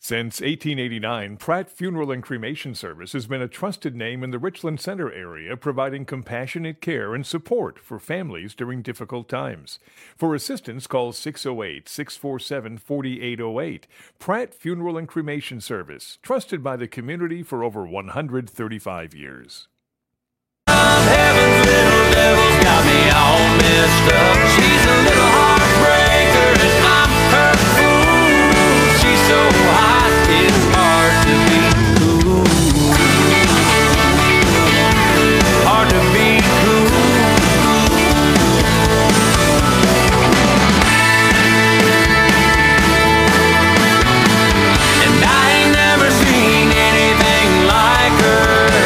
Since 1889, Pratt Funeral and Cremation Service has been a trusted name in the Richland Center area, providing compassionate care and support for families during difficult times. For assistance, call 608-647-4808. Pratt Funeral and Cremation Service, trusted by the community for over 135 years. Heaven's little devil's got me all messed up. She's a little heartbreaker and I'm her fool. She's so hot, it's hard to be cool. Hard to be cool. And I ain't never seen anything like her.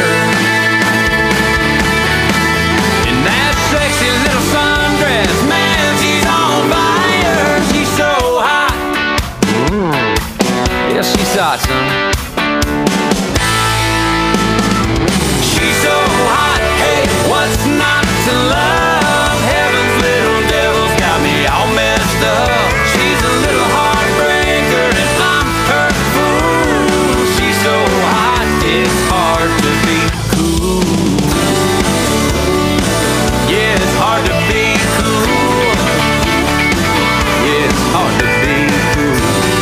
Sexy little sundress, man, she's on fire. She's so hot. Yeah, she's hot, son. She's so hot. Hey, what's not to love? Heaven's little devil's got me all messed up. She's a little heartbreaker and I'm her fool. She's so hot, it's hard to be cool. Yeah, it's hard to be cool. Yeah, it's hard to be cool.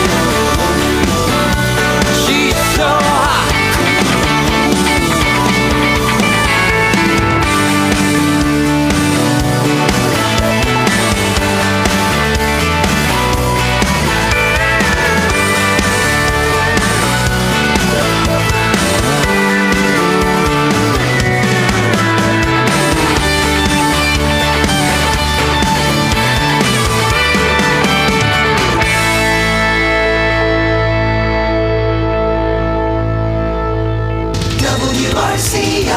She's so hot. WRCO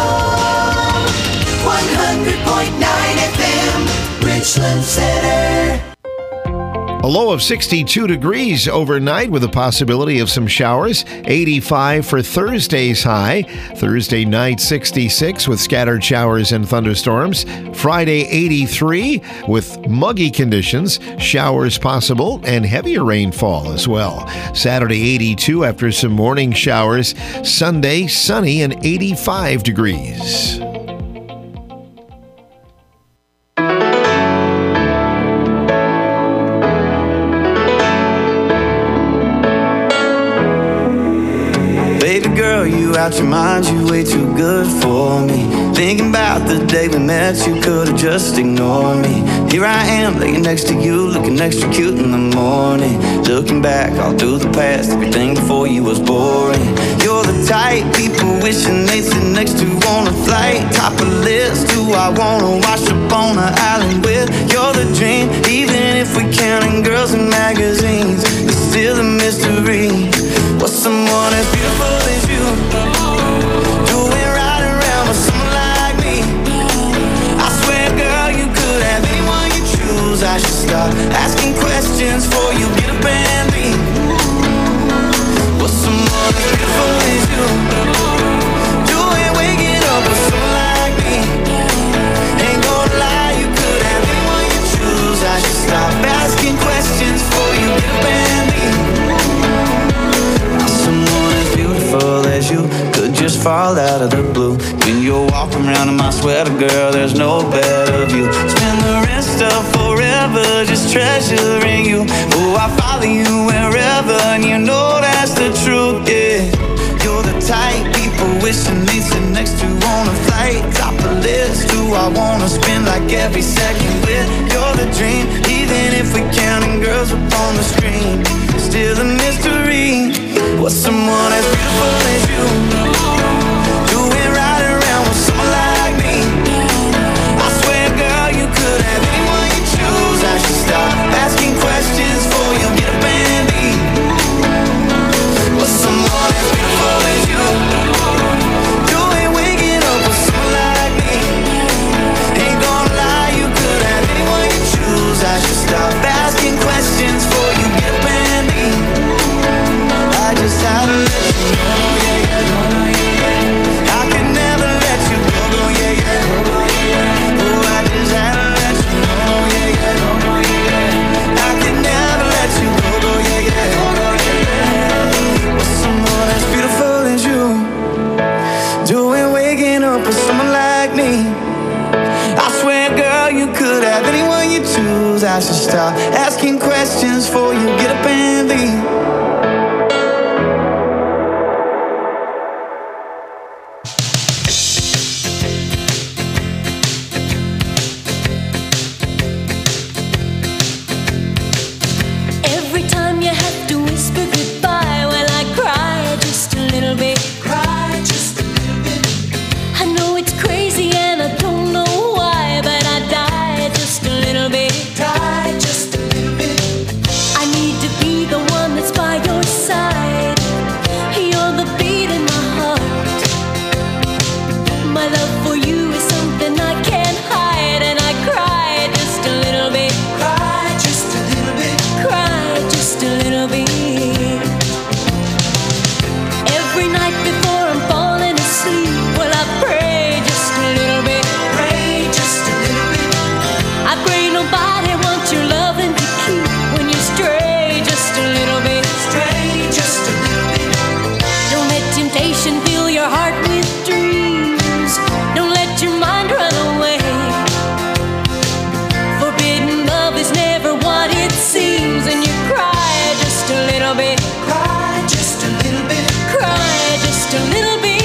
100.9 FM, Richland Center. A low of 62 degrees overnight with a possibility of some showers. 85 for Thursday's high. Thursday night 66 with scattered showers and thunderstorms. Friday 83 with muggy conditions, showers possible, and heavier rainfall as well. Saturday 82 after some morning showers. Sunday sunny and 85 degrees. You out your mind, you way too good for me. Thinking about the day we met, you could've just ignored me. Here I am, laying next to you, looking extra cute in the morning. Looking back all through the past, everything before you was boring. You're the type people wishing they'd sit next to on a flight. Top of the list, who I wanna wash up on an island with. You're the dream, even if we counting girls in magazines. It's still a mystery. What's someone as beautiful as you doing right around with someone like me? I swear, girl, you could have anyone you choose. I should stop asking questions before you get up and leave. What's someone as beautiful as you doing waking up with someone like me? Ain't gonna lie, you could have anyone you choose. I should stop asking questions before you get up and leave. Someone as beautiful as you could just fall out of the blue. When you're walking around in my sweater, girl, there's no better view. Spend the rest of forever just treasuring you. Oh, I follow you wherever, and you know that's the truth, yeah. You're the type people wishing they'd sit next to on a flight. Top the list, who I wanna spend like every second with. You're the dream, even if we counting girls up on the screen. Still a mystery. What's someone as beautiful as you doing right around with someone like me? I swear, girl, you could have anyone you choose. I should stop asking questions before you get up and leave. What's someone as beautiful as you doing waking up with someone like me? Ain't gonna lie, you could have anyone you choose. I should stop asking questions before you get up and leave. stop asking questions before you get up and leave. Every time you have to whisper goodbye, well, I cry just a little bit. Cry just a little bit. I know it's crazy and I don't know why, but I die just a little bit. Die just a little bit. I need to be the one that's by your side. You're the beat in my heart. My love for you is something I can't hide, and I cry just a little bit. Cry just a little bit. Cry just a little bit. Every night before I'm falling asleep, well, I pray just a little bit. Pray just a little bit. I pray nobody wants your loving to keep when you stray just a little bit. Stray just a little bit. Don't let temptation fill your heart with dreams. Don't let your mind run away. Forbidden love is never what it seems, and you cry just a little bit. Cry just a little bit. Cry just a little bit.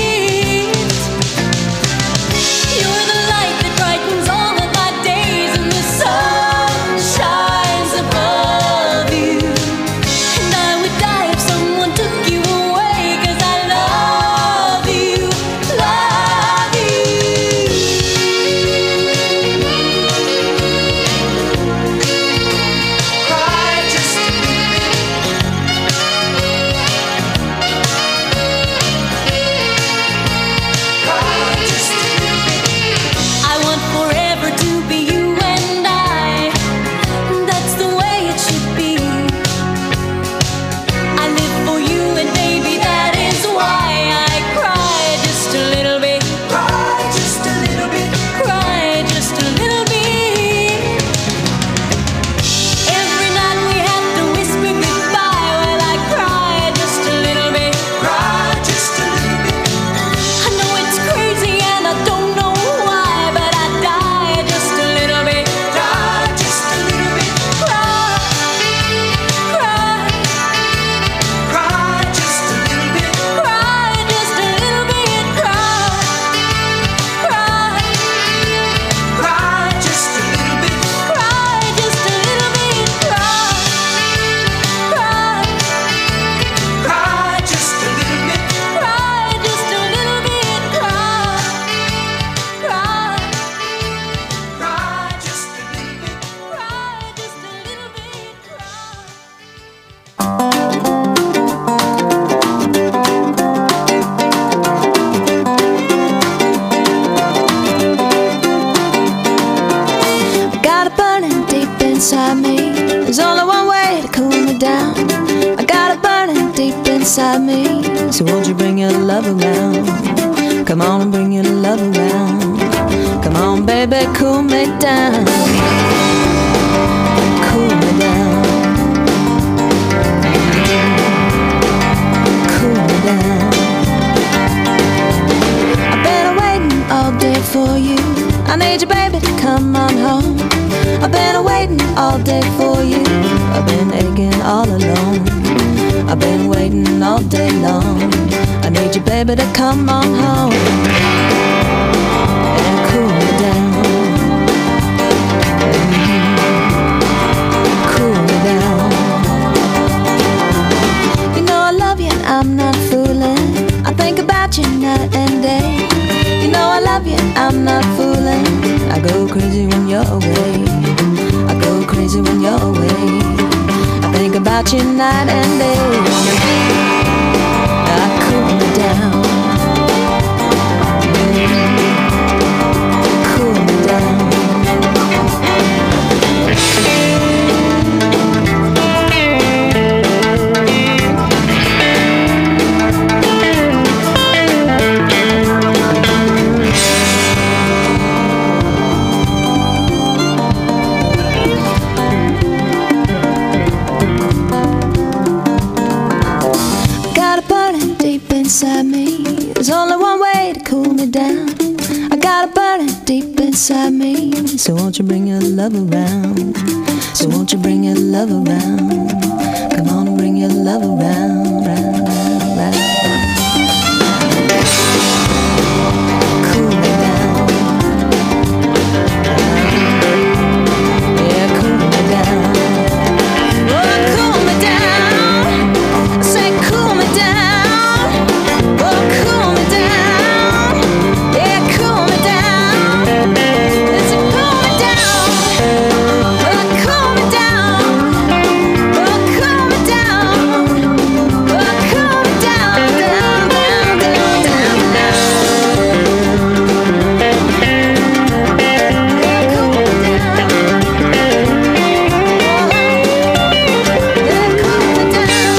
You're the light that brightens all of my days, and the sun shines above you. And I would die if someone took you away, 'cause I love you, love you. Cry just a little bit. Cry just a little bit. I want forever to be you and I. That's the way it should be. I live for you, and baby, that is why I cry just a little bit. Cry just a little bit. Cry just a little bit. Every night we have to whisper goodbye, well, I cry just a little bit. Cry just a little bit. I know it's crazy and I don't know why, but I die just a little bit. Die just a little bit. Cry, cry, cry just a little bit. Cry just a little bit. Cry, cry, cry just a little bit. Cry just a little bit. Cry, cry, cry just a little bit. Cry just a little bit. Cry, cry, cry just a little bit. Cry just a little bit. Cry. Got it burning deep inside me. There's only one way to cool me down. I got it burning deep inside me. So won't you bring your love around? Come on and bring your love around. Come on, baby, cool me down. Cool me down. Cool me down. I've been waiting all day for you. I need you, baby, to come on home. I've been waiting all day for you. I've been aching all alone. I've been waiting all day long. I need you, baby, to come on home and cool me down. Cool me down. You know I love you and I'm not fooling. I think about you night and day. You know I love you, I'm not fooling. I go crazy when you're away. I go crazy when you're away. I think about you night and day. I cool me down. Cool me down. inside me. There's only one way to cool me down. I got it burning deep inside. inside me. So won't you bring your love around? So won't you bring your love around? Come on and bring your love around, round, round, round. Cool me down. Yeah, cool me down. Oh, cool me down. I say cool me down. Oh, cool me down. Yeah, cool me down. It's a cool me down. Oh, cool me down. Oh, cool me down. Oh, cool me down. Down, down, down, down, down. Yeah, cool me down. Yeah, cool me down.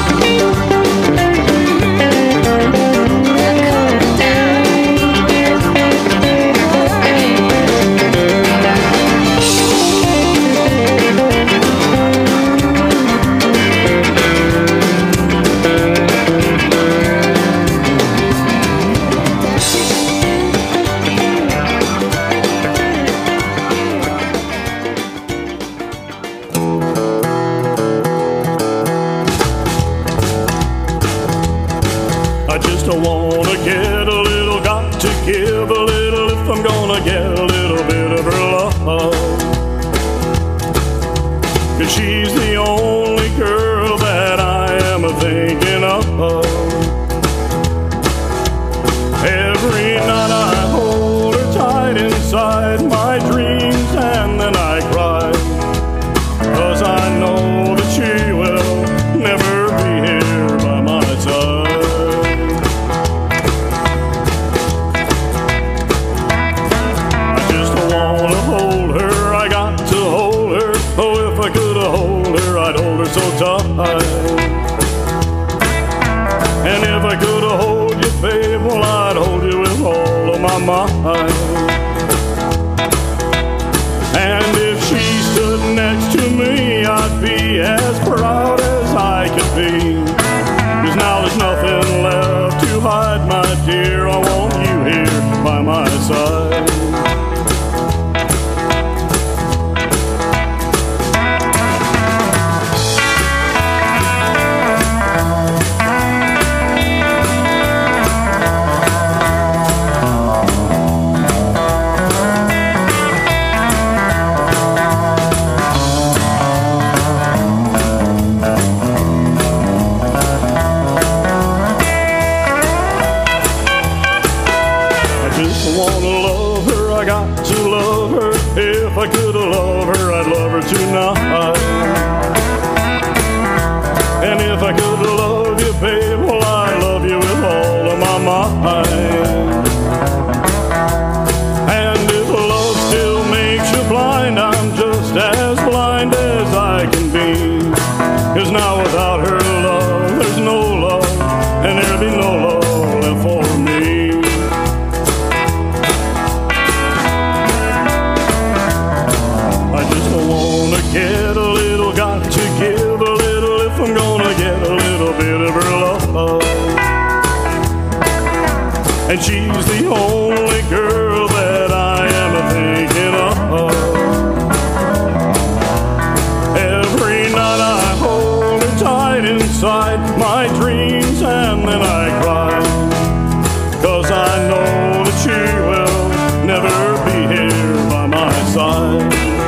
I just wanna get a little, got to give a little if I'm gonna get a little bit of her love. 'Cause she's the only girl that I am thinking of. Every night I hold her tight inside my dreams and then I cry. 'Cause I know that she will never be here by my side. So tight. And if I could hold you, babe, well, I'd hold you with all of my mind. And if she stood next to me, I'd be as proud as I could be. 'Cause now there's nothing left to hide, my dear. I want you here by my side. If I could love her, I'd love her tonight. And if I could love you, babe, well, I love you with all of my mind. And if love still makes you blind, I'm just as blind as I can be. 'Cause now without her love, there's no love, and there'll be no love left for me. Get a little, got to give a little if I'm gonna get a little bit of her love. And she's the only girl that I am thinking of. Every night I hold her tight inside my dreams and then I cry. 'Cause I know that she will never be here by my side.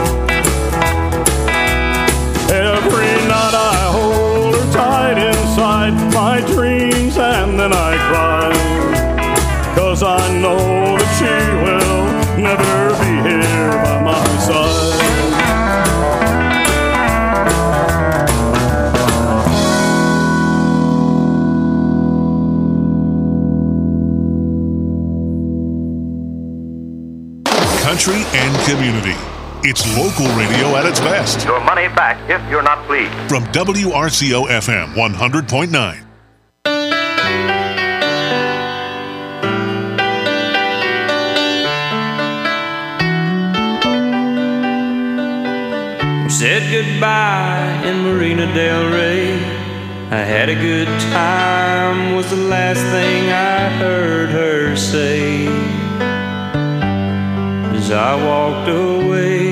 Every night I hold her tight inside my dreams and then I cry. 'Cause I know that she will never be here by my side. Country and community. It's local radio at its best. Your money back if you're not pleased. From WRCO FM 100.9. We said goodbye in Marina Del Rey. I had a good time was the last thing I heard her say. as I walked away.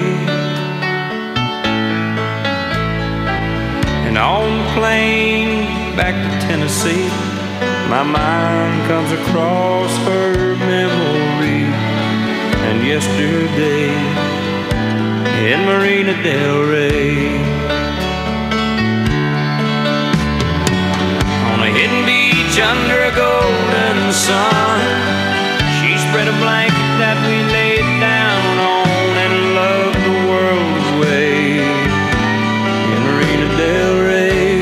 And on the plane back to Tennessee, my mind comes across her memory and yesterday in Marina del Rey. On a hidden beach under a golden sun, she spread a blanket that we laid down on and loved the world away in Marina del Rey.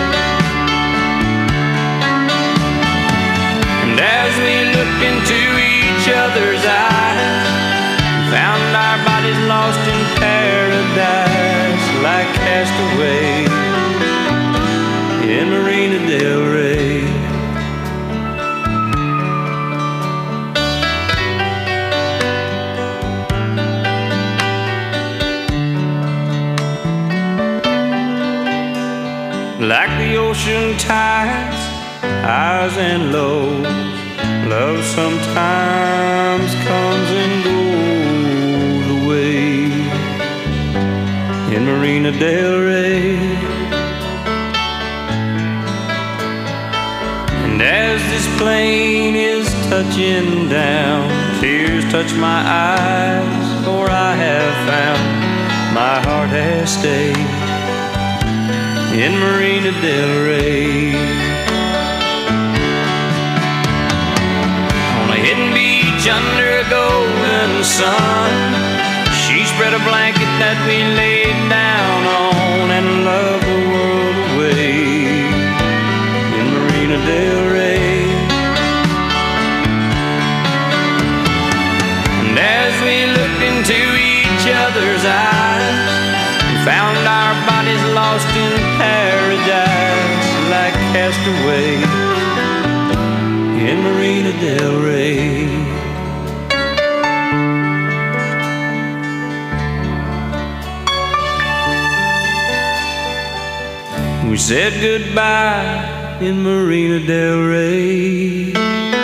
And as we looked into each other's eyes, we found our bodies lost in paradise like castaways in Marina del Rey. Like the ocean tides, highs and lows, love sometimes comes and goes away in Marina del Rey. And as this plane is touching down, tears touch my eyes, for I have found my heart has stayed in Marina del Rey. On a hidden beach under a golden sun, she spread a blanket that we laid down on and loved the world away in Marina del Rey. And as we looked into each other's eyes, we found our bodies lost in paradise like castaways in Marina del Rey. We said goodbye in Marina del Rey.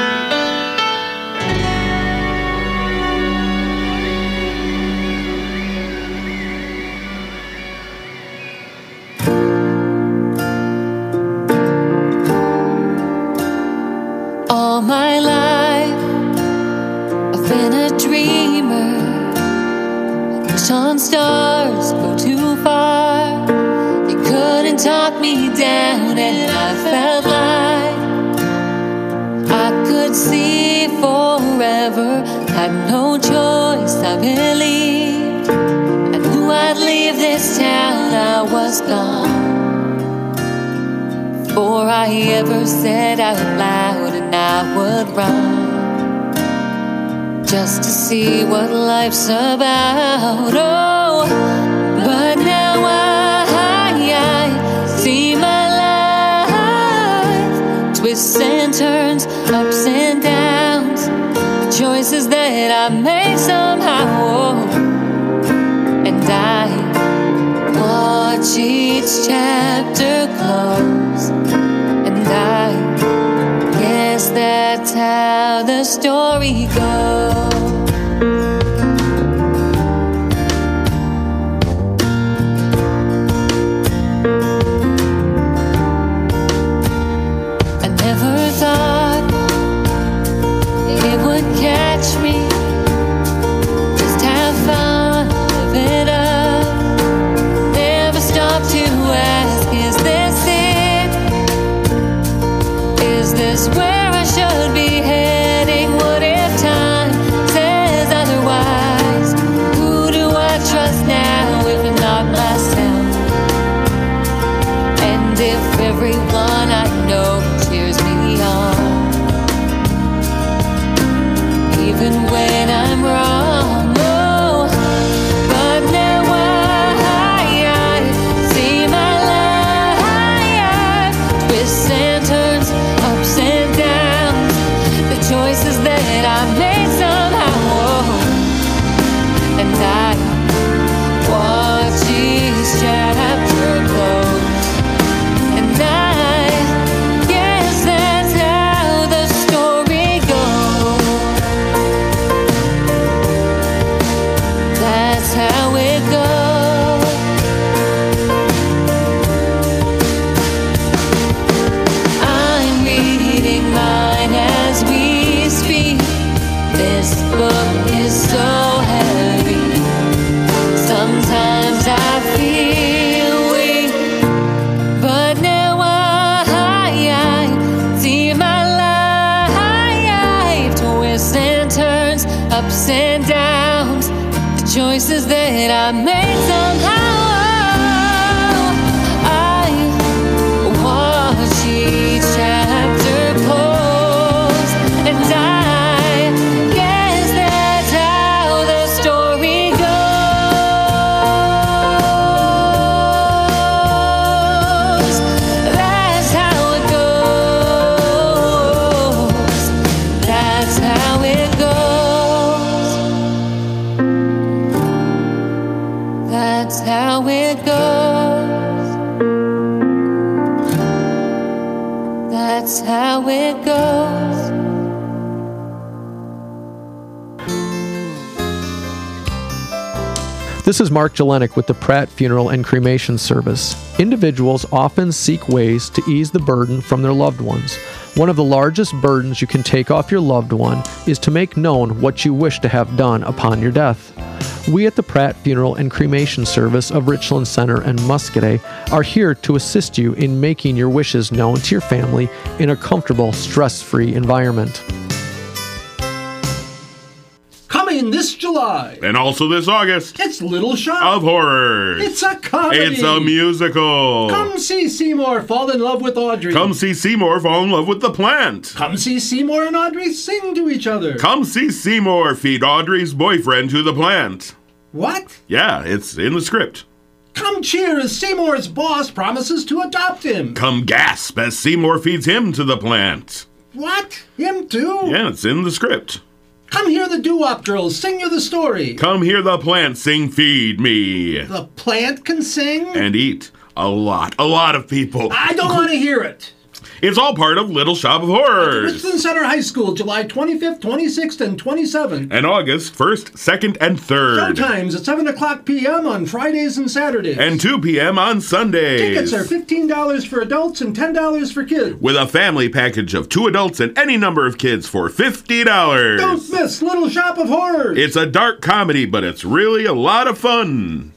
All my life, I've been a dreamer. Wish on stars go too far. You couldn't talk me down, and I felt like I could see forever. Had no choice, I believed. I knew I'd leave this town, I was gone. Before I ever said out loud and I would run, just to see what life's about. Oh, but now I see my life, twists and turns, ups and downs, the choices that I made somehow. Oh, and I watch each chapter close, and I guess that's how the story goes. I never thought it would catch me. Just have fun, live it up. Never stop to ask, is this it? Is this where I should be heading? What if time says otherwise? Who do I trust now if not myself? And if everyone I know cheers me on, even when I'm wrong. Oh, but now I see my life, twists and turns, ups and downs. book is so heavy. Sometimes I feel weak, but now I see my life, twists and turns, ups and downs, the choices that I made somehow. I watch each chapter close, and I guess that's how the story goes. That's how it goes. That's how it goes. That's how it goes. That's how it goes. This is Mark Jelenic with the Pratt Funeral and Cremation Service. Individuals often seek ways to ease the burden from their loved ones. One of the largest burdens you can take off your loved one is to make known what you wish to have done upon your death. We at the Pratt Funeral and Cremation Service of Richland Center and Muscadet are here to assist you in making your wishes known to your family in a comfortable, stress-free environment. Coming this July. And also this August. It's Little Shop of Horrors. It's a comedy. It's a musical. Come see Seymour fall in love with Audrey. Come see Seymour fall in love with the plant. Come see Seymour and Audrey sing to each other. Come see Seymour feed Audrey's boyfriend to the plant. What? Yeah, it's in the script. Come cheer as Seymour's boss promises to adopt him. Come gasp as Seymour feeds him to the plant. What? Him too? Yeah, it's in the script. Come hear the Doo-Wop Girls sing you the story. Come hear the plant sing Feed Me. The plant can sing? And eat. A lot of people. I don't want to hear it. It's all part of Little Shop of Horrors. Richland Center High School, July 25th, 26th, and 27th. And August 1st, 2nd, and 3rd. Showtimes at 7 o'clock p.m. on Fridays and Saturdays. And 2 p.m. on Sundays. Tickets are $15 for adults and $10 for kids. With a family package of 2 adults and any number of kids for $50. Don't miss Little Shop of Horrors. It's a dark comedy, but it's really a lot of fun.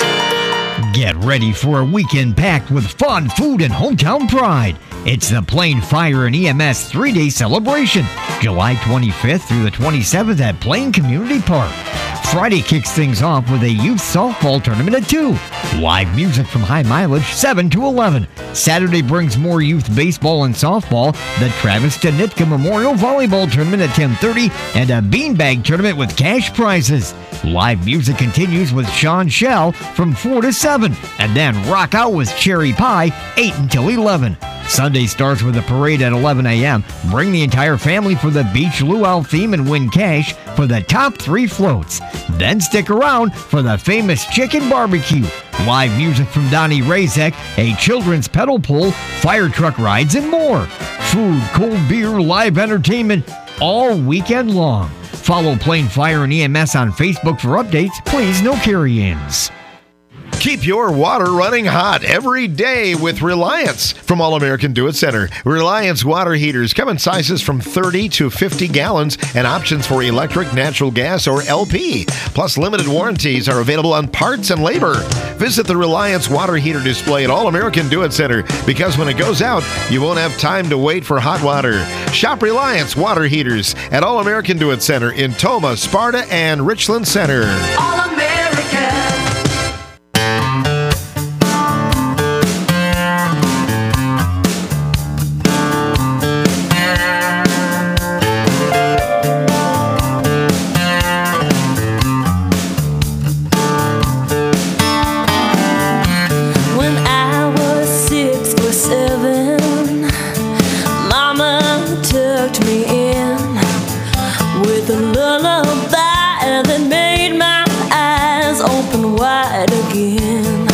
Get ready for a weekend packed with fun, food, and hometown pride. It's the Plain Fire and EMS 3-day celebration, July 25th through the 27th at Plain Community Park. Friday kicks things off with a youth softball tournament at 2. Live music from High Mileage, 7 to 11. Saturday brings more youth baseball and softball, the Travis Danitka Memorial Volleyball Tournament at 10:30, and a beanbag tournament with cash prizes. Live music continues with Sean Shell from 4 to 7, and then rock out with Cherry Pie, 8 until 11. Sunday starts with a parade at 11 a.m. Bring the entire family for the Beach Luau theme and win cash for the top 3 floats. Then stick around for the famous chicken barbecue. Live music from Donnie Razek, a children's pedal pull, fire truck rides, and more. Food, cold beer, live entertainment all weekend long. Follow Plain Fire and EMS on Facebook for updates. Please, no carry-ins. Keep your water running hot every day with Reliance from All American Do It Center. Reliance water heaters come in sizes from 30 to 50 gallons and options for electric, natural gas, or LP. Plus, limited warranties are available on parts and labor. Visit the Reliance water heater display at All American Do It Center because when it goes out, you won't have time to wait for hot water. Shop Reliance water heaters at All American Do It Center in Toma, Sparta, and Richland Center. All American. When I was 6 or 7, Mama tucked me in with a lullaby that made my eyes open wide again.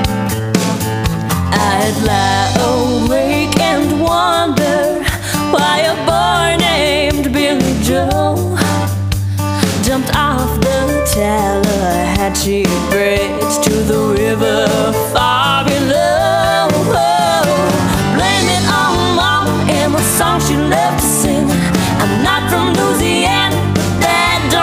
I'd lie awake and wonder why a boy named Billy Joe jumped off the Tallahatchie Bridge to the river far below. Blame it on Mama and the song she loved to sing. I'm not from Louisiana, but that don't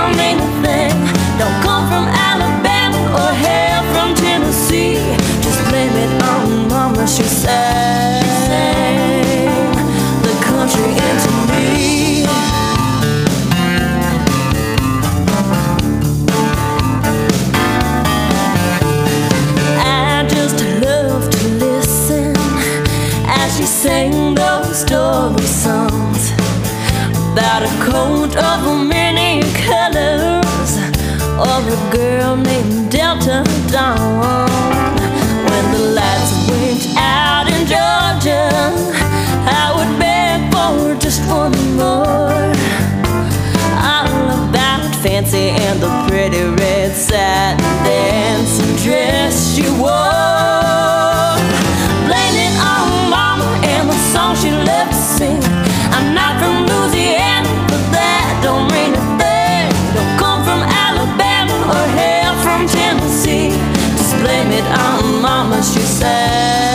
story songs about a coat of many colors, or a girl named Delta Dawn. When the lights went out in Georgia, I would beg for just one more. All about Fancy and the pretty red satin dancing dress she wore. Blame it on Mama and the song she loved to sing. I'm not from Louisiana, but that don't mean a thing. Don't come from Alabama or hail from Tennessee. Just blame it on Mama, she said.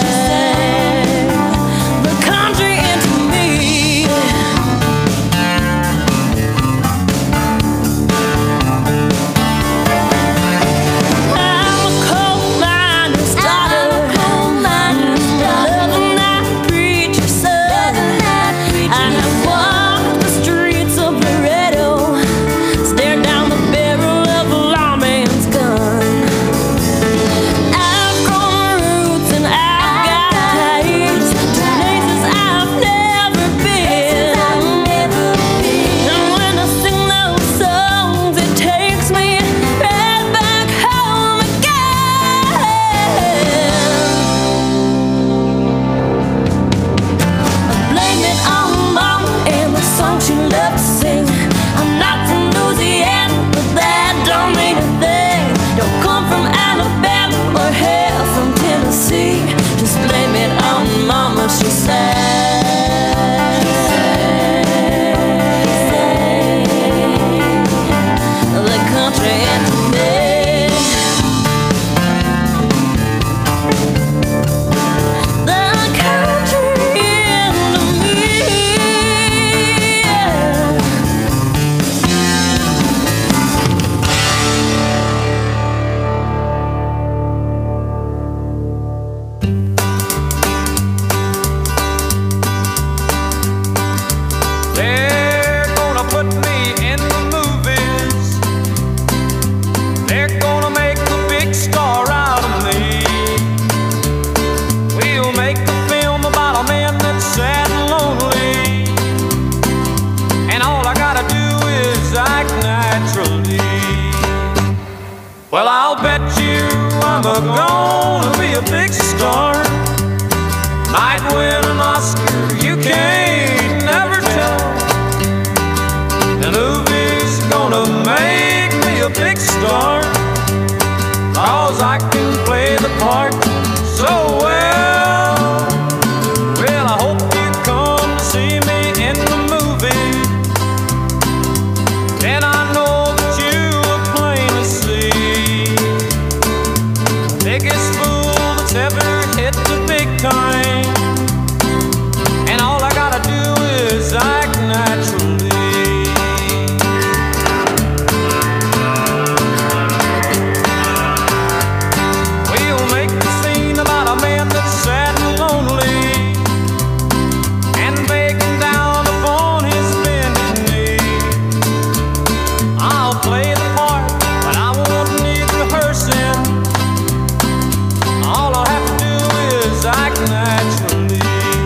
The country into me. I'm a coal miner's daughter, loving that preacher's son. I have walked the streets of Laredo, stared down the barrel of a lawman's gun. I've grown roots and I've got ties to places I've never been. And when I sing those songs, it takes me right back home again. Blame it on Mama and the song she loved to sing. I'm not from Louisiana, but that don't mean a thing. Don't come from Alabama or hail from Tennessee. Just blame it on Mama, she said. The country into me. The country into me. They're gonna put me in the movies. They're gonna make a big star out of me. We'll make a film about a man that's sad and lonely, and all I gotta do is act naturally. Well, I'll bet you I'm gonna be a big star. Might win an Oscar, you can't never tell. The movie's gonna make me a big star, 'cause I can play the part so well. Well, I hope you come to see me in the movie. Then I know that you will plainly see the biggest fool that's ever hit the big time. And all I gotta do is act naturally. We'll make the scene about a man that's sad and lonely, and begging down upon his bended knee. I'll play the part, but I won't need rehearsing. All I'll have to do is act naturally.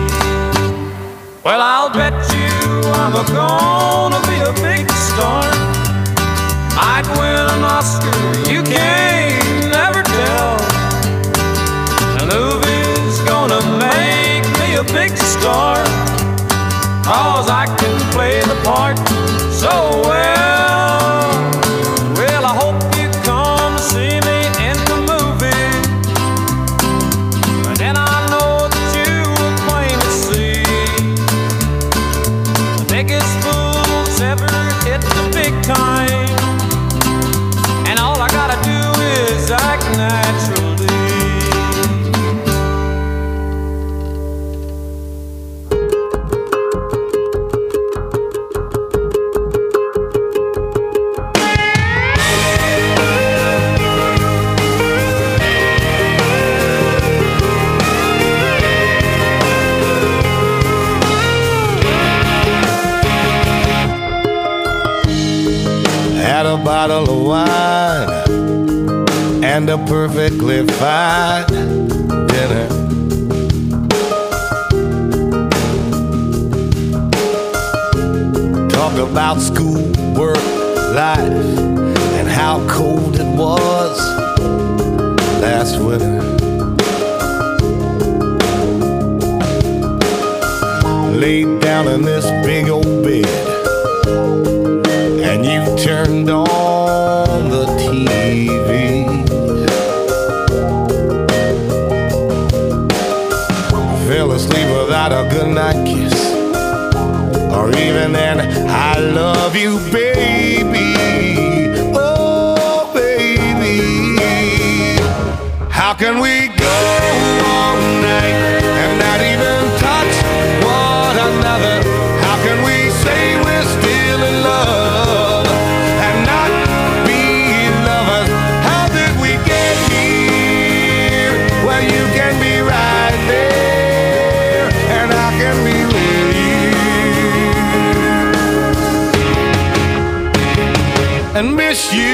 Well, I'll bet you I'm gonna be a big star. Might win an Oscar, you can't never tell. The movie's gonna make me a big star, 'cause I can play the part so well. Well, I hope you come to see me in the movie. And then I know that you will plainly see the biggest fool's ever hit the big time. And all I gotta do is act naturally. Had a bottle of wine and a perfectly fine dinner. talk about school, work, life, and how cold it was last winter. Laid down in this big old bed, and you turned on the TV. Fell asleep without a goodnight kiss, or even an I love you, baby. Oh, baby. How can we go all night and not even touch one another? How can we say we're still in love and not be lovers? How did we get here where you can be right there and I can be with you and miss you?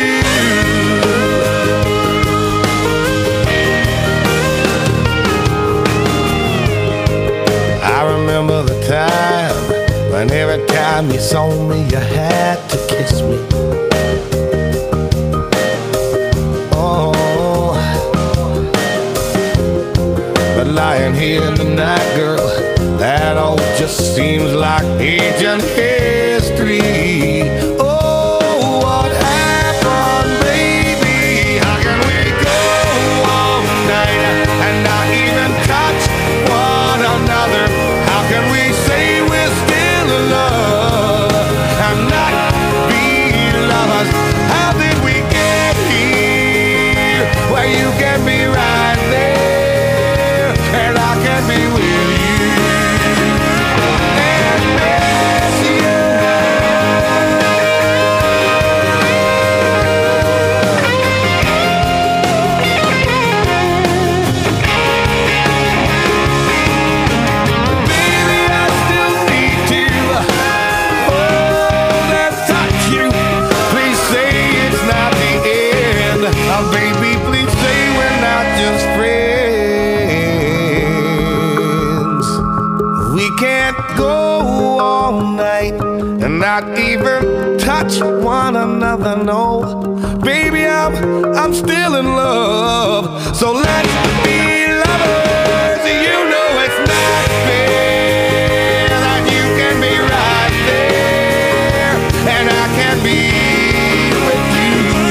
Remember the time when every time you saw me you had to kiss me. Oh, but lying here tonight, girl, that all just seems like ancient history. Oh, what happened, baby? How can we go all night and not even touch one another? How can we say we're still in love and not be lovers? How did we get here where you can be right there and I can be with you and miss you? Baby, please say we're not just friends. We can't go all night and not even touch one another, no. Baby, I'm still in love, so let's be lovers. You know it's not fair that you can be right there and I can be with you.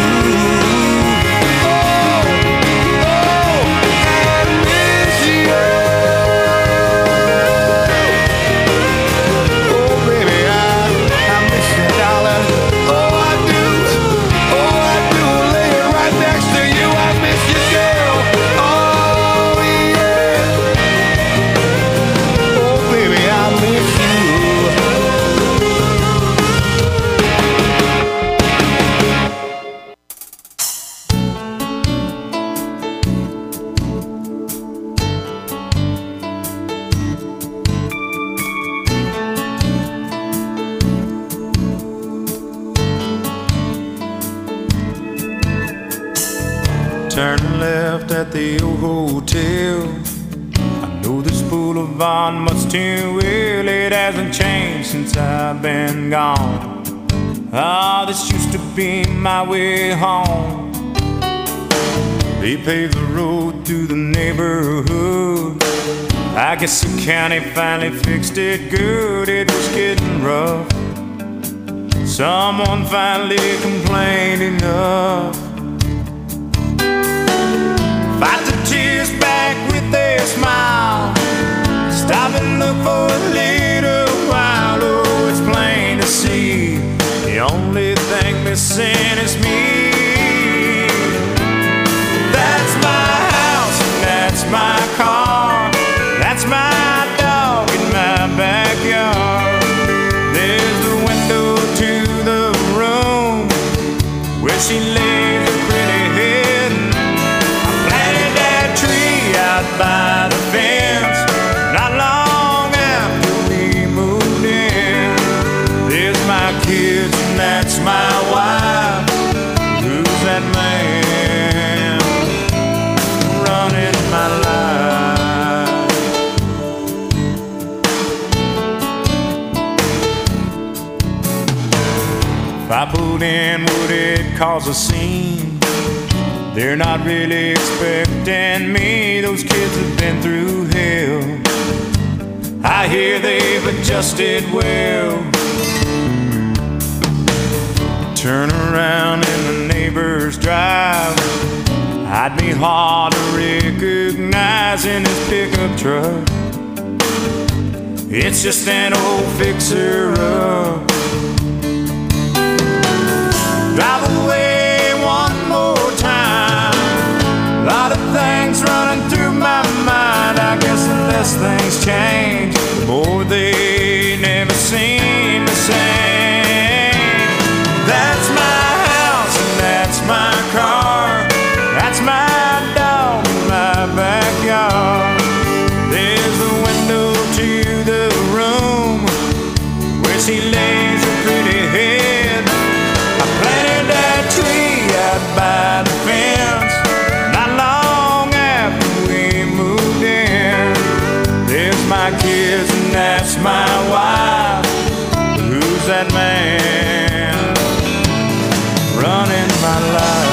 Turn left at the old hotel. I know this boulevard much too well. It hasn't changed since I've been gone. Ah, this used to be my way home. They paved the road through the neighborhood. I guess the county finally fixed it good. It was getting rough. Someone finally complained enough. Fight the tears back with their smile. Stop and look for a little while. Oh, it's plain to see the only thing missing is me. That's my house, that's my car, that's my dog in my backyard. There's the window to the room where she lays If I pulled in, would it cause a scene? They're not really expecting me. Those kids have been through hell. I hear they've adjusted well. Turn around in the neighbor's drive. I'd be hard to recognize in his pickup truck. It's just an old fixer-up. Drive away one more time. A lot of things running through my mind. I guess unless things change, the more they never seem the same. That's my house and that's my car. That's my dog in my backyard. There's a window to the room where she lays her pretty head. I planted that tree out by the fence not long after we moved in. There's my kids and that's my wife. Who's that man running my life?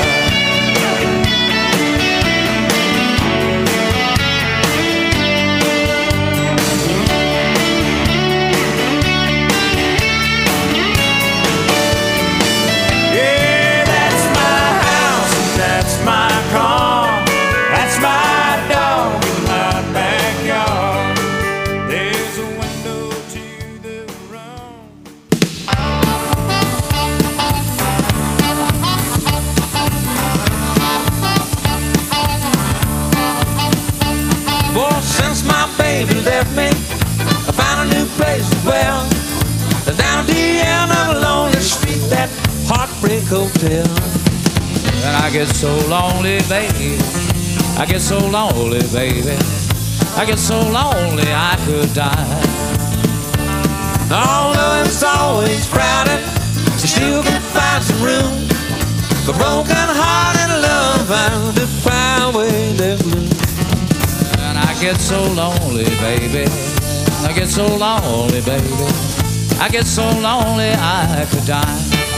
Left me, I found a new place to dwell. Down at the end of a lonely street, that Heartbreak Hotel. And I get so lonely, baby. I get so lonely, baby. I get so lonely I could die. Although it's always crowded, she still can find some room for broken heart and love and the highway that blue. I get so lonely, baby. I get so lonely, baby. I get so lonely I could die.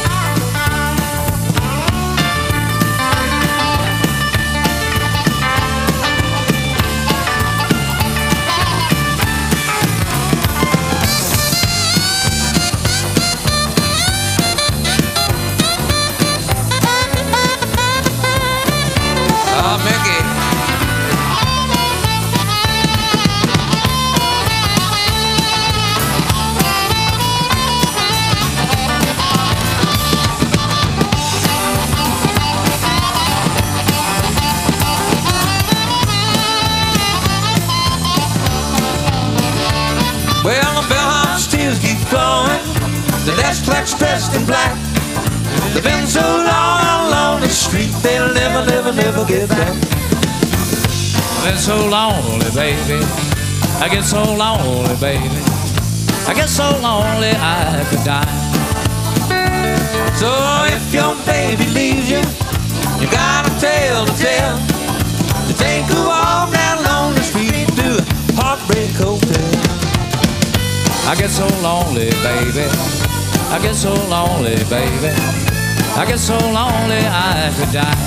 Oh, Mickey. Well, the bellhop's tears keep flowing. The desk clerk's dressed in black. They've been so long along the street, they'll never, never, never get back. I've been so lonely, baby. I get so lonely, baby. I get so lonely I could die. So if your baby leaves you, you got a tale to tell. To take a walk down along the street to a Heartbreak Hotel. I get so lonely, baby. I get so lonely, baby. I get so lonely I could die.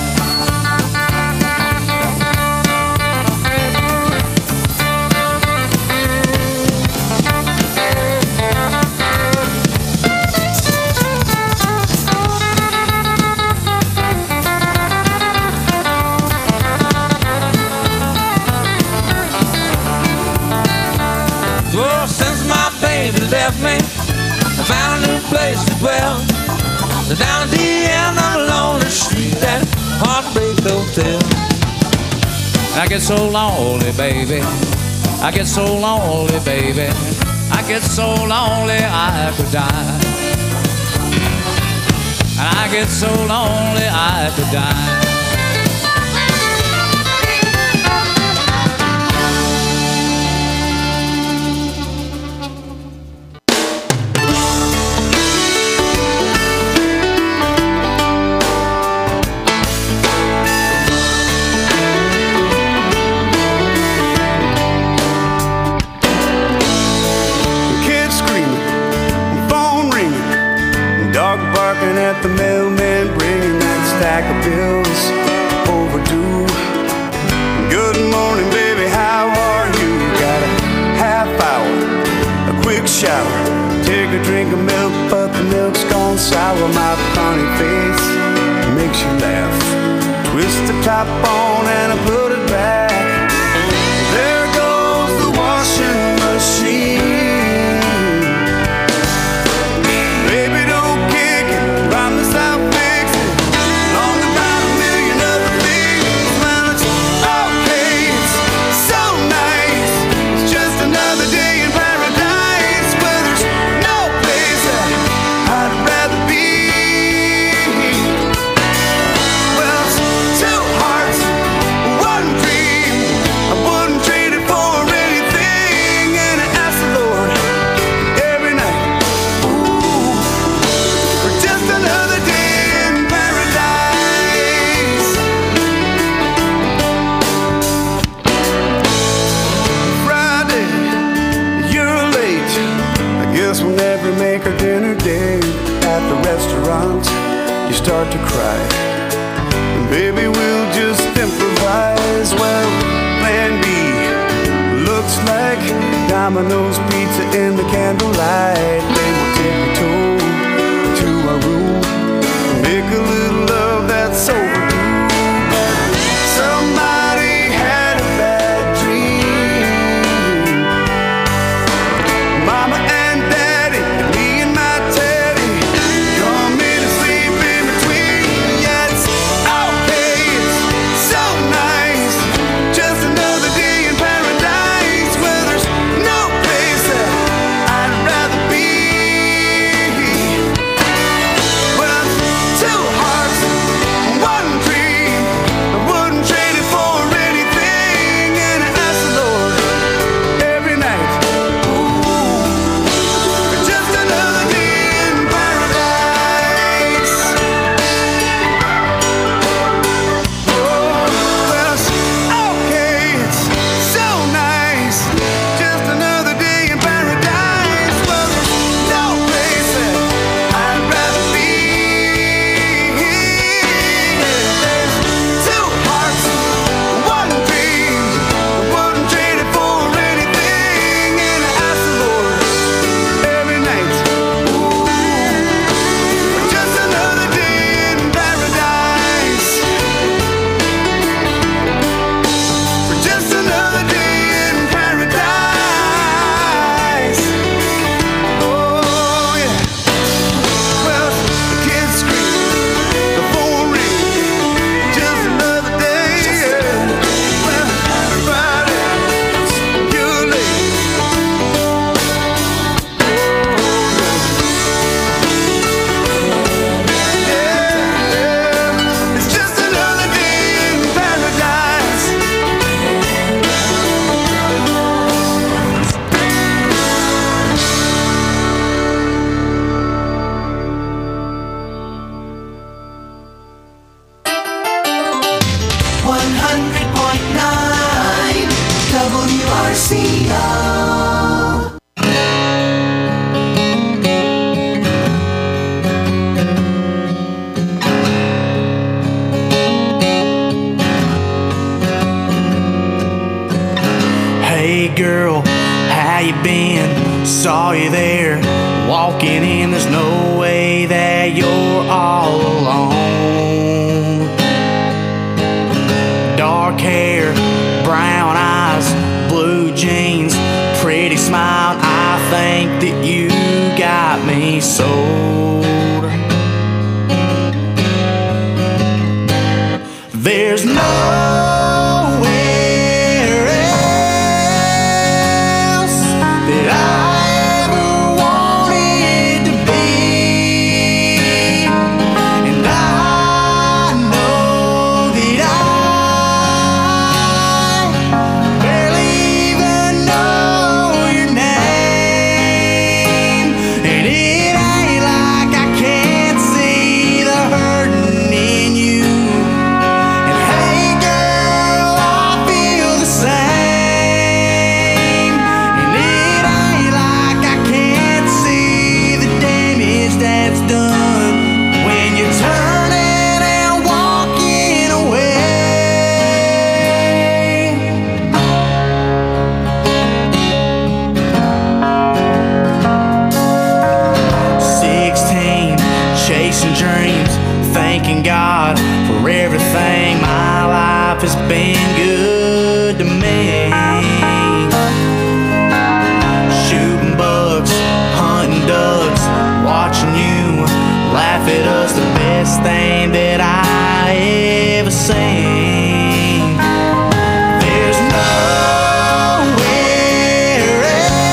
Well, since my baby left me, I found a new place to dwell. Down at the end of a lonely street, that Heartbreak Hotel. I get so lonely, baby. I get so lonely, baby. I get so lonely I could die. And I get so lonely I could die. Dog bark met the mailman bringing that stack of bills overdue. Good morning, baby, how are you? Got a half hour, a quick shower, take a drink of milk, but the milk's gone sour. My funny face makes you laugh. Twist the top on and I put it back. There goes the washing machine. Baby, don't kick it, promise I'll fix it. Long about a million other things. Well, it's okay, it's so nice. It's just another day in paradise where there's no place that I'd rather be. Well, it's two hearts, one dream. I wouldn't trade it for anything. And I ask the Lord every night, ooh, for just another day in paradise. Friday, you're late. I guess we'll never make our dinner date. At the restaurant, you start to cry. And baby, we'll just improvise. Well, plan B looks like Domino's pizza in the candlelight. Then we'll take a tour to our room, make a little love that's overdue. But somebody had a bad dream. Mama and Daddy, me and my Teddy, come in and sleep in between. Yeah, it's okay, it's so nice. Just another day in paradise where there's no place that I'd rather be. Well, two hearts, one dream. I wouldn't trade it for anything. And I ask the Lord every night, ooh, for just another day in paradise. Oh, well, it's okay, it's so nice. Just another day in paradise. Well, there's no place that I'd rather be. There's two hearts, one dream. I wouldn't trade it for anything. And I ask the Lord every night, ooh, for just another day in paradise. For just another day in paradise. Oh, yeah. Well, the kids scream, the phone rings, just another day. Well, Friday, you're late. Yeah, it's just another day in paradise. WRCO. Hey girl, how you been? Saw you there walking in. There's no way that you're all alone. Dark hair, brown eyes, blue jeans, pretty smile. I think that you got me sold. There's nowhere else that I ever wanted to be, and I know that I barely even know your name, and it ain't like I can't see the hurting in you. Hey girl, I feel the same, and it ain't like I can't see the damage that's done when everything. My life has been good to me. Shooting bugs, hunting ducks, watching you laugh at us, the best thing that I ever seen. There's nowhere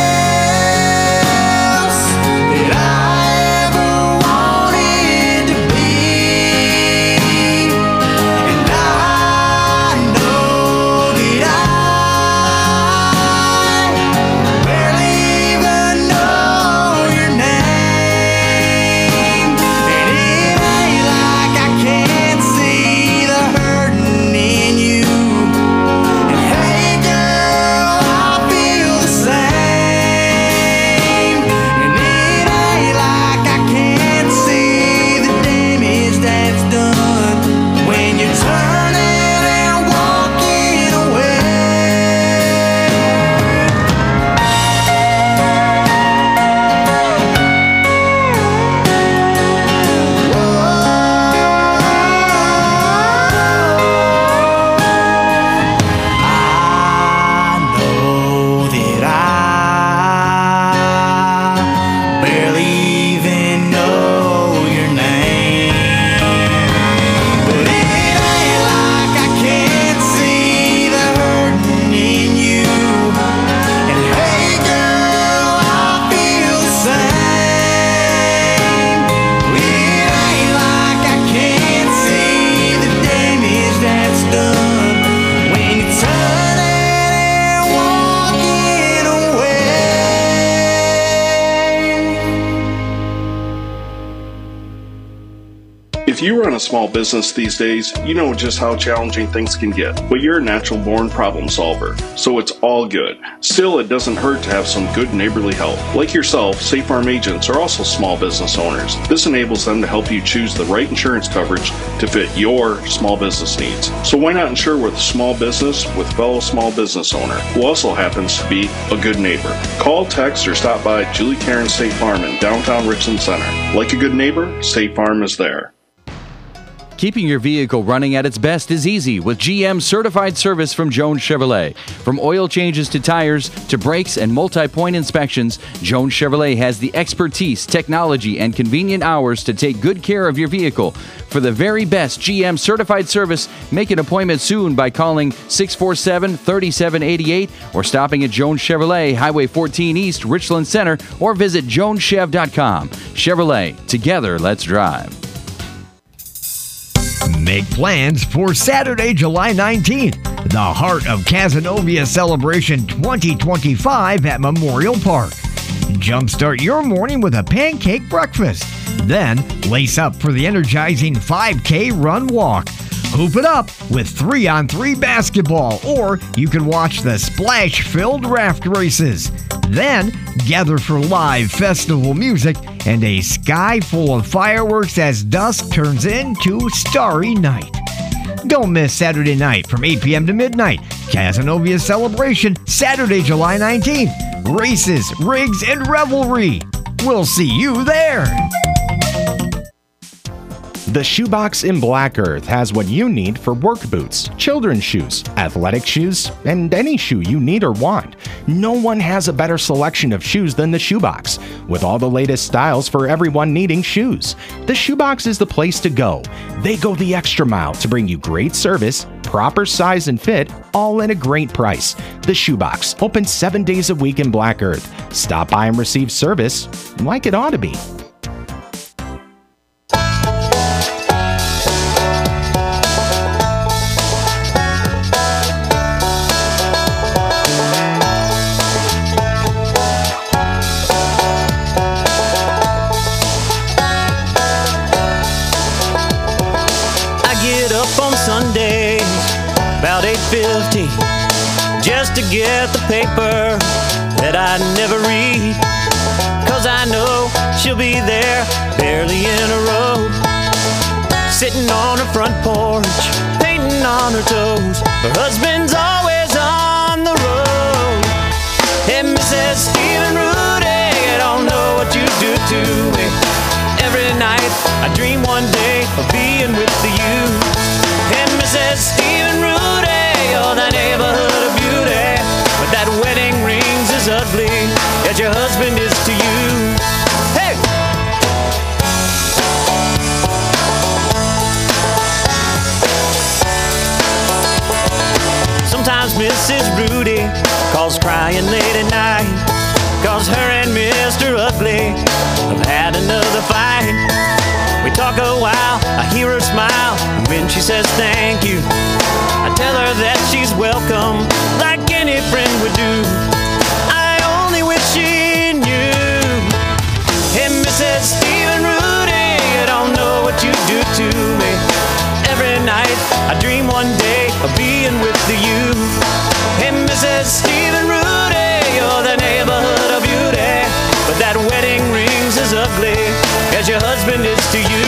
else that I ever wanted to be, and I know that I barely even know your name, and it ain't like I can't see the hurting in you. And hey girl, I feel the same, and it ain't like I can't see the damage that's done when you're turning and walking away. I know that I barely even know your name, but it ain't like I can't see the hurting in you. And hey girl, I feel the same. It ain't like I can't see the damage that's done when you're turning and walking away. If you run a small business these days, you know just how challenging things can get, but you're a natural born problem solver, so it's all good. Still, it doesn't hurt to have some good neighborly help. Like yourself, State Farm agents are also small business owners. This enables them to help you choose the right insurance coverage to fit your small business needs. So why not insure with a small business with fellow small business owner who also happens to be a good neighbor? Call, text, or stop by Julie Karen State Farm in downtown Richland Center. Like a good neighbor, State Farm is there. Keeping your vehicle running at its best is easy with GM certified service from Jones Chevrolet. From oil changes to tires to brakes and multi-point inspections, Jones Chevrolet has the expertise, technology, and convenient hours to take good care of your vehicle. For the very best GM certified service, make an appointment soon by calling 647-3788 or stopping at Jones Chevrolet, Highway 14 East, Richland Center, or visit joneschev.com. Chevrolet, together let's drive. Make plans for Saturday, July 19th, the Heart of Cazenovia Celebration 2025 at Memorial Park. Jumpstart your morning with a pancake breakfast. Then lace up for the energizing 5K run walk. Hoop it up with 3-on-3 basketball, or you can watch the splash-filled raft races. Then gather for live festival music and a sky full of fireworks as dusk turns into starry night. Don't miss Saturday night from 8 p.m. to midnight. Cazenovia Celebration, Saturday, July 19th. Races, rigs, and revelry. We'll see you there. The Shoebox in Black Earth has what you need for work boots, children's shoes, athletic shoes, and any shoe you need or want. No one has a better selection of shoes than the Shoebox, with all the latest styles for everyone needing shoes. The Shoebox is the place to go. They go the extra mile to bring you great service, proper size and fit, all at a great price. The Shoebox, open 7 days a week in Black Earth. Stop by and receive service like it ought to be. About 8:50, just to get the paper that I never read. 'Cause I know she'll be there, barely in a robe, sitting on her front porch, painting on her toes. Her husband's always on the road. Hey, Mrs. Stephen Rudy, I don't know what you do to me. Every night I dream one day of being with you. Mrs. Rudy calls crying late at night, 'cause her and Mr. Ugly have had another fight. We talk a while, I hear her smile, and when she says thank you, I tell her that she's welcome, like any friend would do. I only wish she knew. Hey, Mrs. Stephen Rudy, you don't know what you do to me. Every night I dream one day of being with you. Hey, Mrs. Stephen Rudy, you're the neighborhood of beauty, but that wedding ring's as ugly as your husband is to you.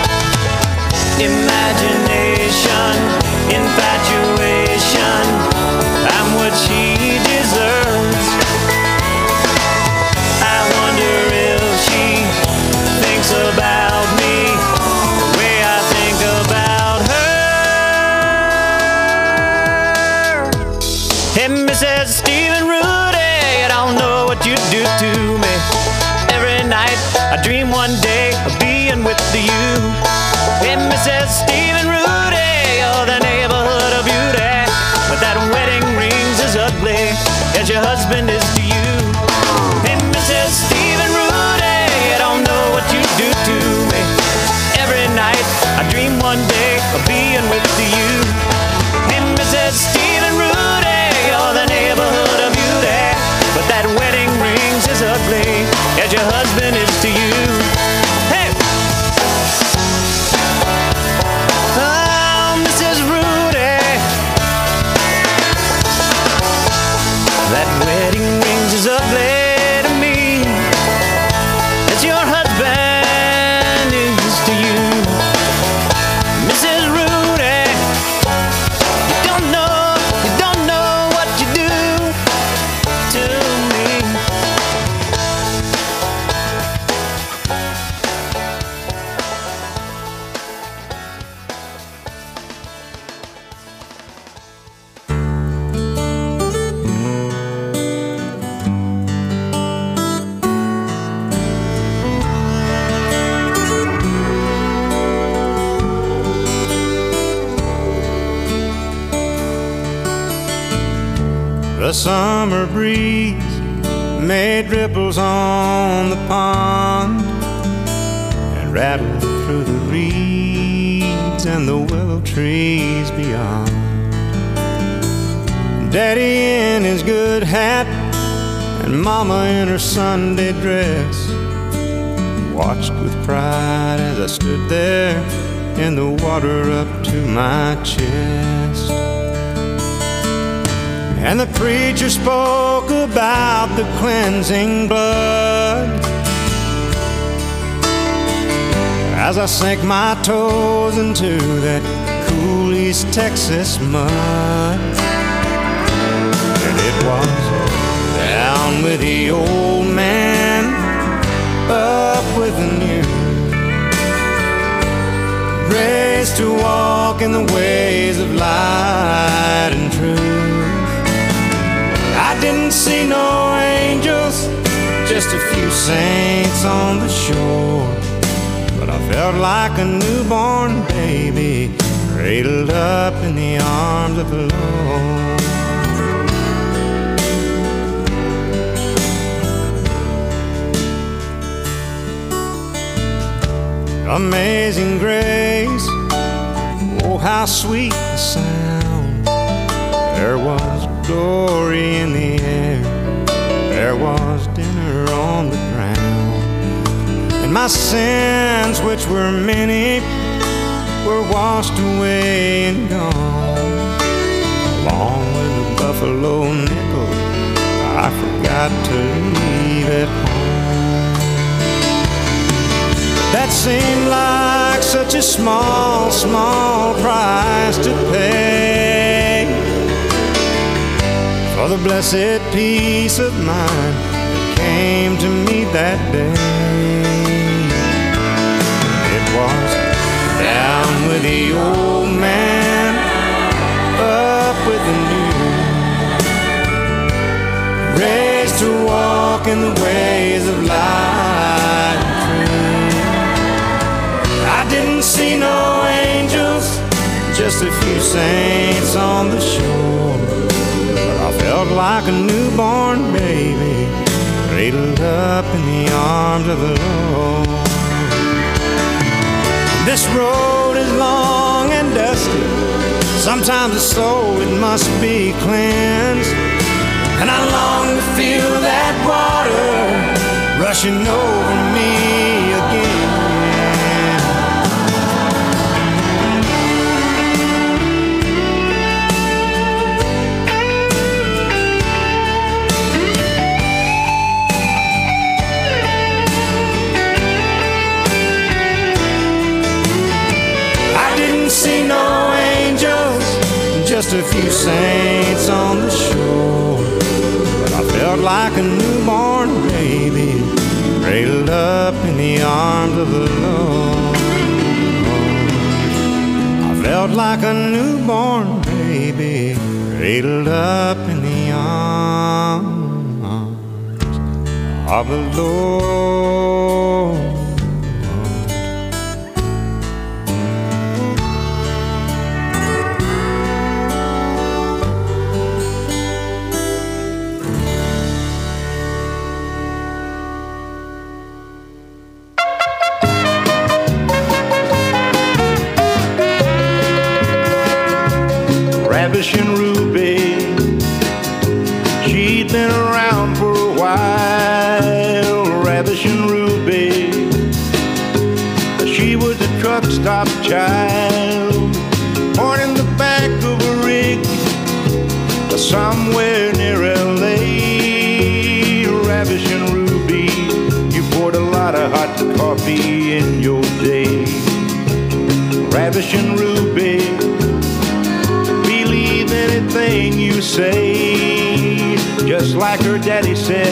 Imagination, infatuation, I'm what she deserves. I wonder if she thinks about me the way I think about her. Hey, Mrs. Stephen Rudy, you don't know what you do to me. Every night I dream one day of being with you. Hey, Mrs. Stephen Rudy, you're the neighborhood of beauty, but that wedding ring's as ugly as your husband is to you. Hey, Mrs. Stephen Rudy, you don't know what you do to me. Every night I dream one day of being with you. Hey, Mrs. Stephen Rudy, you're the neighborhood of beauty, but that wedding ring's as ugly as your husband is to you. Hey! Oh, Mrs. Rudy, that wedding ring's as ugly to me as your husband is to you. Mrs. Rudy, you don't know what you do to me. The summer breeze made ripples on the pond and rattled through the reeds and the willow trees beyond. Daddy in his good hat and Mama in her Sunday dress watched with pride as I stood there in the water up to my chest. And the preacher spoke about the cleansing blood as I sank my toes into that cool East Texas mud. And it was down with the old man, up with the new, raised to walk in the ways of light and truth. I didn't see no angels, just a few saints on the shore, but I felt like a newborn baby cradled up in the arms of the Lord. Amazing grace, oh how sweet the sound. There was glory in the air, there was dinner on the ground, and my sins, which were many, were washed away and gone. Along with the buffalo nickel I forgot to leave at home. That seemed like such a small, small price to pay for the blessed peace of mind that came to me that day. It was down with the old man, up with the new, raised to walk in the ways of light and truth. I didn't see no angels, just a few saints on the shore, like a newborn baby, cradled up in the arms of the Lord. This road is long and dusty, sometimes it's so it must be cleansed. And I long to feel that water rushing over me again. I didn't see no angels, just a few saints on the shore. I felt like a newborn baby, cradled up in the arms of the Lord. I felt like a newborn baby, cradled up in the arms of the Lord. Ravishing Ruby, she'd been around for a while. Ravishing Ruby, she was a truck stop child, born in the back of a rig somewhere near L.A. Ravishing Ruby, you poured a lot of hot coffee in your day. Ravishing Ruby, anything you say, just like her daddy said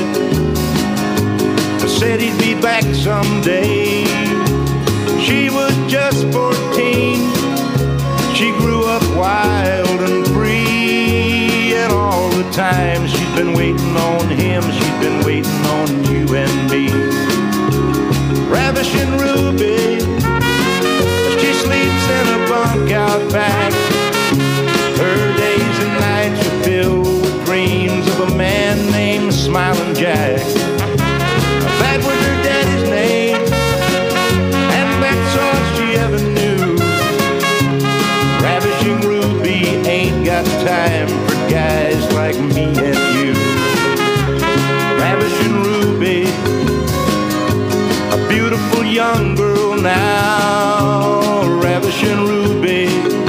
he'd be back someday. She was just 14, she grew up wild and free, and all the time she's been waiting on him, she's been waiting on you and me. Ravishing Ruby, she sleeps in a bunk out back. Her days and nights are filled with dreams of a man named Smiling Jack. That was her daddy's name, and that's all she ever knew. Ravishing Ruby ain't got time for guys like me and you. Ravishing Ruby, a beautiful young girl now. Ravishing Ruby,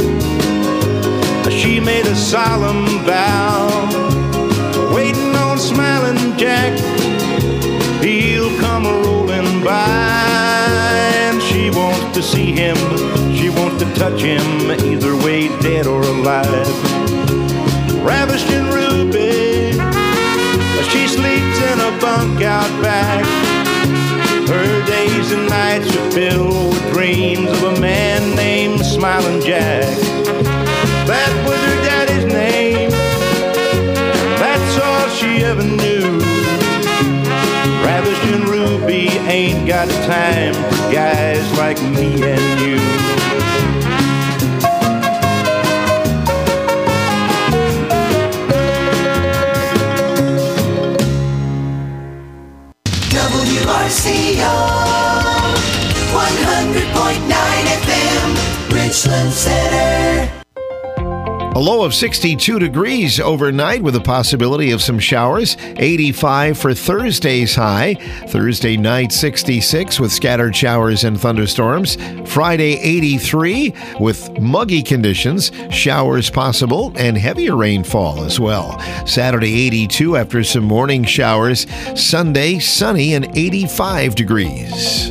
she made a solemn vow, waiting on Smiling Jack, he'll come rolling by. And she wants to see him, she wants to touch him, either way, dead or alive. Ravishing Ruby, she sleeps in a bunk out back. Her days and nights are filled with dreams of a man named Smiling Jack. That was her daddy's name, that's all she ever knew. Ravishing Ruby ain't got time for guys like me and you. WRCO 100.9 FM, Richland Center. A low of 62 degrees overnight with a possibility of some showers. 85 for Thursday's high. Thursday night 66 with scattered showers and thunderstorms. Friday 83 with muggy conditions, showers possible, and heavier rainfall as well. Saturday 82 after some morning showers. Sunday sunny and 85 degrees.